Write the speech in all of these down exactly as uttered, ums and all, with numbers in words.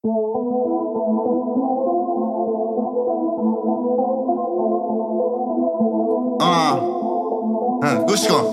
آه گوش کن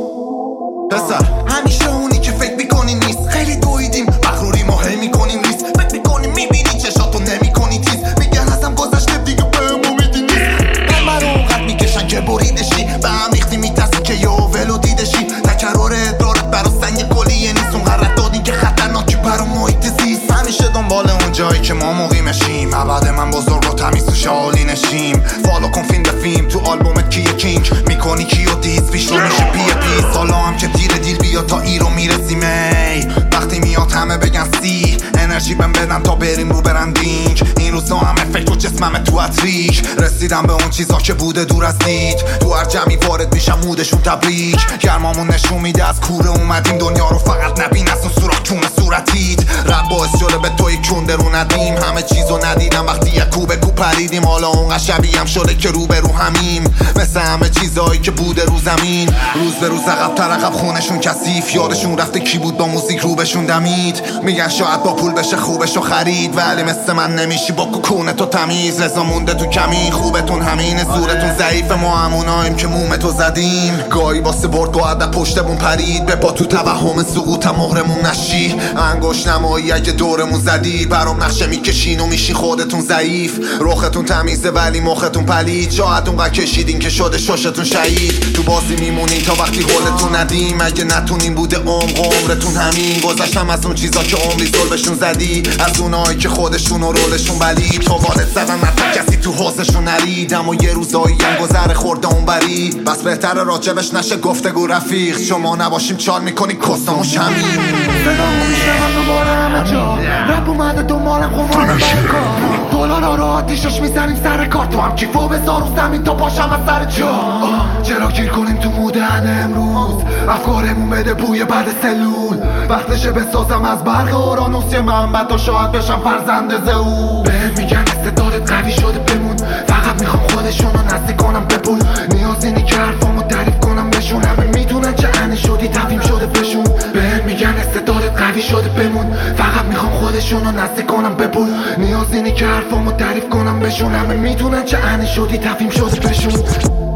پسر، همیشه اونی که فکر میکنی نیست. خیلی دویدیم مغروری ما هی میکنیم ریس. فکر میکنی میبینی چشاتو نمیکنی تیز. میگن ازم گذشته دیگه بهم امیدی نیست. همه رو اونقدر میکشن که بریدشی. به هم ریختی میترسی که یه ولو دیدشی. تکرار ادرارت برا سنگ کلیه نیست. اونقدر دادین که خطرناکی برا محیط زیست. همیشه دنبال اون جایی که ما مقیمشیم. ابد من بزرگ و تمیز و شالی نشیم. فالو کن فیلم به فیلم تو آلبومت کیه کینگ. میکنی کیو دیز پیش رو میشه پیه پیس. حالا هم که تیر دیل بیا تا ای رو میرسیم. ای وقتی میاد همه بگن سی انرژی بهم بدن تا بریم رو برندینگ. این روزا همه فکر و جسمم تو اتریک. رسیدم به اون چیزا که بوده دور از دید. تو هر جمعی وارد میشم مودشون تبریک. گرمامون نشون میده از کوره اومدیم. دنیا رو فقط نبین از اون سوراخ کون صورتیت. رب باعث شده به توی کنده رو ندیم. همه چیزو ندیدم وقتی یک کوبه کو پریدیم. حالا اونقدر شبیه هم شده که رو به رو همیم. مثل همه چیزایی که بوده رو زمین. روز به روز عقب تر عقب خونشون کثیف. یادشون رفته کی بود با موزیک رو بهشون دمید. میگن شاید با پول بشه خوبشو خرید. ولی مثل من نمیشی با کوکونه تو تمیز. لذا مونده تو کمی خوبتون همینه. زورتون ضعیف ما هموناییم که مومتو زدیم. گاهی واسه برد و عدد پشتمون پرید. به پا تو توهم سقوطم مهرمون نشی. انگوش نمایی اگه دورمون زدی. برام نقشه میکشین و میشی خودتون ضعیف. رختون تمیزه ولی مختون پلید. شاید اونقدر کشیدین که شده ششتون شهید. تو بازی میمونین تا وقتی قولتون ندیم. اگه نتونین بوده عمق عمرتون همین. گذشتم از اون چیزا که عمری ظلمشون زدی. از اونایی که خودشون و رولشون بلید. تو وارد زدن نتا کسی تو حوزشون نرید. اما یه روزایی هم گذره خورده اون بری. بس بهتره راجبش نشه گفتگو رفیق. شما نباشیم چال میکنی کستامو شمیم. صدامو میشنم دوباره همه جا. رپ اومده دنبالم خوبانه برکار. دولارا رو آتیشش میزنیم سر کار. تو هم کیفو بذار رو زمین تا پاشم از سر جا. چرا گیر کنیم تو مودن امروز. افکارمون بده بوی بعد سلول. وقتشه بسازم از برق اورانوس یه منبع تا شاید بشم فرزند زئول. بهت میگن استعدادت قوی شده بمون. فقط میخوام خودشونو نزدیک کنم به پول. نیازی نی که حرفامو تعریف کنم بهشون. همه میدونن چه عنی شدی تفهیم شده بهشون. بهت میگن استعدادت قوی شده بمون. فقط میخوام خودشونو نزدیک کنم به پول. نیازی نی که حرفامو تعریف کنم بهشون. همه میدونن چه عنی شدی تفهیم شده بهشون.